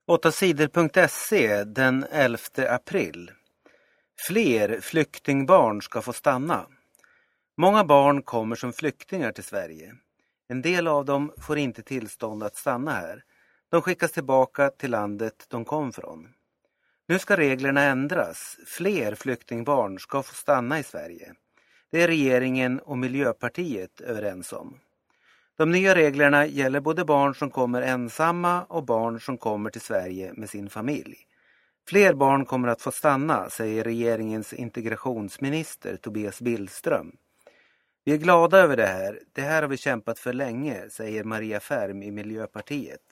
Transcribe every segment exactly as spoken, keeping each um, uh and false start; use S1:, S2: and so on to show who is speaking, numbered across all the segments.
S1: åtta sidor punkt se den elfte april. Fler flyktingbarn ska få stanna. Många barn kommer som flyktingar till Sverige. En del av dem får inte tillstånd att stanna här. De skickas tillbaka till landet de kom från. Nu ska reglerna ändras. Fler flyktingbarn ska få stanna i Sverige. Det är regeringen och Miljöpartiet överens om. De nya reglerna gäller både barn som kommer ensamma och barn som kommer till Sverige med sin familj. Fler barn kommer att få stanna, säger regeringens integrationsminister Tobias Billström. Vi är glada över det här. Det här har vi kämpat för länge, säger Maria Färm i Miljöpartiet.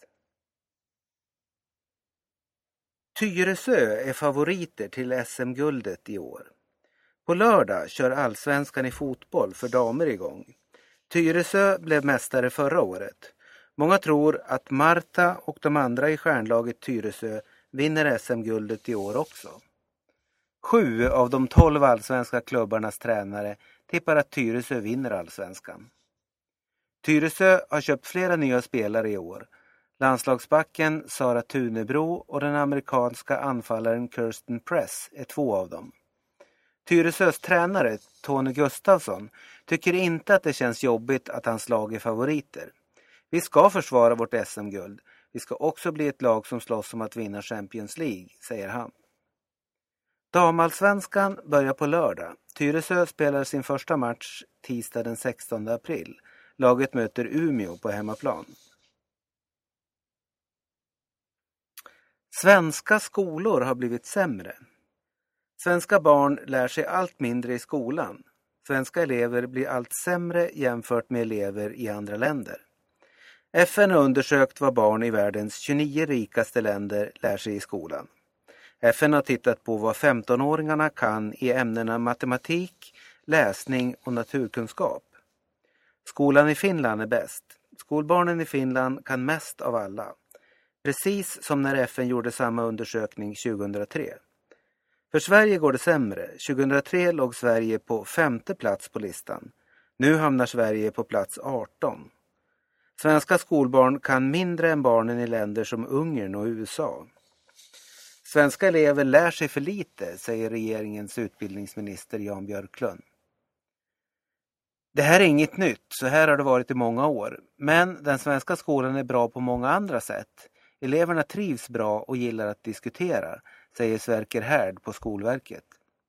S1: Tyresö är favoriter till S M-guldet i år. På lördag kör allsvenskan i fotboll för damer igång. Tyresö blev mästare förra året. Många tror att Marta och de andra i stjärnlaget Tyresö vinner S M-guldet i år också. Sju av de tolv allsvenska klubbarnas tränare tippar att Tyresö vinner allsvenskan. Tyresö har köpt flera nya spelare i år. Landslagsbacken Sara Tunebro och den amerikanska anfallaren Kirsten Press är två av dem. Tyresös tränare Tony Gustafsson tycker inte att det känns jobbigt att hans lag är favoriter. Vi ska försvara vårt S M-guld. Vi ska också bli ett lag som slåss om att vinna Champions League, säger han. Damallsvenskan börjar på lördag. Tyresö spelar sin första match tisdag den sextonde april. Laget möter Umeå på hemmaplan. Svenska skolor har blivit sämre. Svenska barn lär sig allt mindre i skolan. Svenska elever blir allt sämre jämfört med elever i andra länder. F N har undersökt vad barn i världens tjugonio rikaste länder lär sig i skolan. F N har tittat på vad femtonåringarna kan i ämnena matematik, läsning och naturkunskap. Skolan i Finland är bäst. Skolbarnen i Finland kan mest av alla. Precis som när F N gjorde samma undersökning tjugohundratre. För Sverige går det sämre. tjugohundratre låg Sverige på femte plats på listan. Nu hamnar Sverige på plats arton. Svenska skolbarn kan mindre än barnen i länder som Ungern och U S A. Svenska elever lär sig för lite, säger regeringens utbildningsminister Jan Björklund. Det här är inget nytt, så här har det varit i många år. Men den svenska skolan är bra på många andra sätt. Eleverna trivs bra och gillar att diskutera, säger Sverker Härd på Skolverket.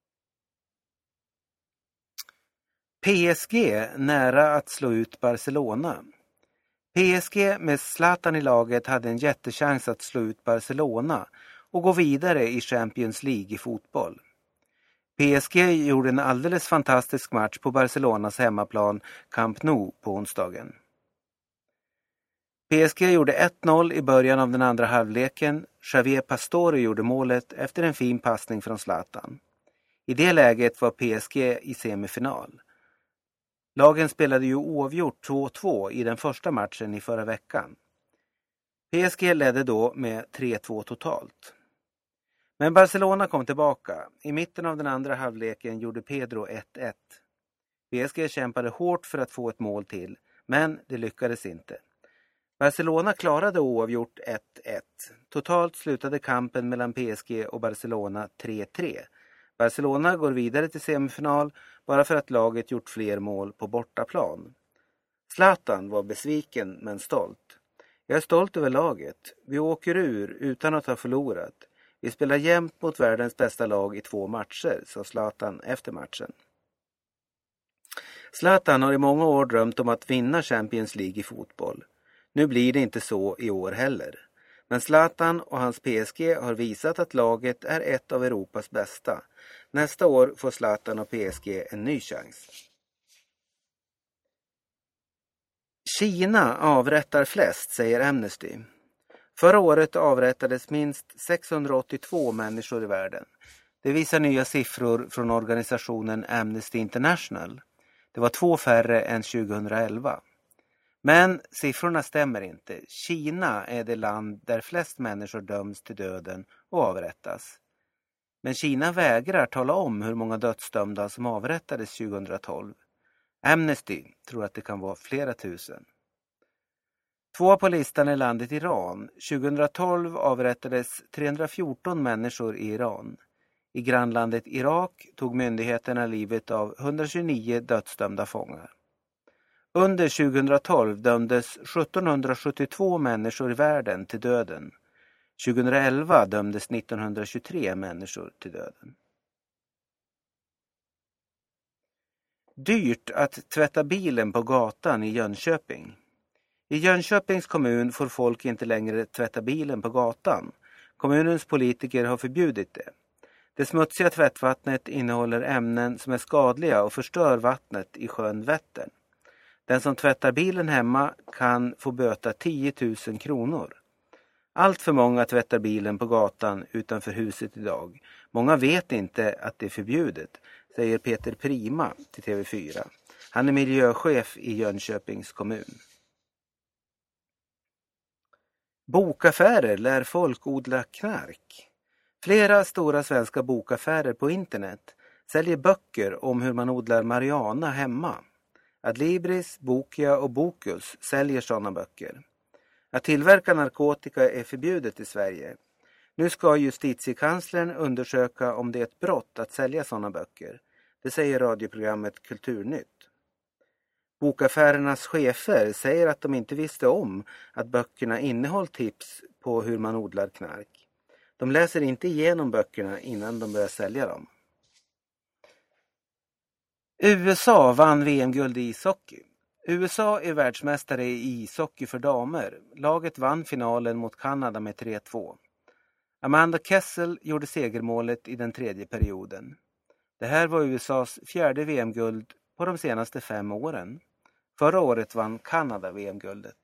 S1: P S G nära att slå ut Barcelona. P S G med Zlatan i laget hade en jättechans att slå ut Barcelona och gå vidare i Champions League i fotboll. P S G gjorde en alldeles fantastisk match på Barcelonas hemmaplan Camp Nou på onsdagen. P S G gjorde ett noll i början av den andra halvleken. Javier Pastore gjorde målet efter en fin passning från Zlatan. I det läget var P S G i semifinal. Lagen spelade ju oavgjort två två i den första matchen i förra veckan. P S G ledde då med tre två totalt. Men Barcelona kom tillbaka. I mitten av den andra halvleken gjorde Pedro ett ett. P S G kämpade hårt för att få ett mål till, men det lyckades inte. Barcelona klarade oavgjort ett ett. Totalt slutade kampen mellan P S G och Barcelona tre tre. Barcelona går vidare till semifinal bara för att laget gjort fler mål på bortaplan. Zlatan var besviken men stolt. Jag är stolt över laget. Vi åker ur utan att ha förlorat. Vi spelar jämnt mot världens bästa lag i två matcher, sa Zlatan efter matchen. Zlatan har i många år drömt om att vinna Champions League i fotboll. Nu blir det inte så i år heller. Men Zlatan och hans P S G har visat att laget är ett av Europas bästa. Nästa år får Zlatan och P S G en ny chans. Kina avrättar flest, säger Amnesty. Förra året avrättades minst sexhundraåttiotvå människor i världen. Det visar nya siffror från organisationen Amnesty International. Det var två färre än tjugohundraelva. Men siffrorna stämmer inte. Kina är det land där flest människor döms till döden och avrättas. Men Kina vägrar tala om hur många dödsdömda som avrättades tjugohundratolv. Amnesty tror att det kan vara flera tusen. Två på listan är landet Iran. tjugohundratolv avrättades trehundrafjorton människor i Iran. I grannlandet Irak tog myndigheterna livet av etthundratjugonio dödsdömda fångar. Under tjugohundratolv dömdes sjuttonhundrasjuttiotvå människor i världen till döden. tjugohundraelva dömdes nittonhundratjugotre människor till döden. Dyrt att tvätta bilen på gatan i Jönköping. I Jönköpings kommun får folk inte längre tvätta bilen på gatan. Kommunens politiker har förbjudit det. Det smutsiga tvättvattnet innehåller ämnen som är skadliga och förstör vattnet i sjön Vättern. Den som tvättar bilen hemma kan få böta tio tusen kronor. Allt för många tvättar bilen på gatan utanför huset idag. Många vet inte att det är förbjudet, säger Peter Prima till T V fyra. Han är miljöchef i Jönköpings kommun. Bokaffärer lär folk odla knark. Flera stora svenska bokaffärer på internet säljer böcker om hur man odlar marijuana hemma. Adlibris, Bokia och Bokus säljer sådana böcker. Att tillverka narkotika är förbjudet i Sverige. Nu ska justitiekanslern undersöka om det är ett brott att sälja sådana böcker. Det säger radioprogrammet Kulturnytt. Bokaffärernas chefer säger att de inte visste om att böckerna innehåller tips på hur man odlar knark. De läser inte igenom böckerna innan de börjar sälja dem. U S A vann V M-guld i ishockey. U S A är världsmästare i ishockey för damer. Laget vann finalen mot Kanada med tre två. Amanda Kessel gjorde segermålet i den tredje perioden. Det här var U S As fjärde V M-guld på de senaste fem åren. Förra året vann Kanada V M-guldet.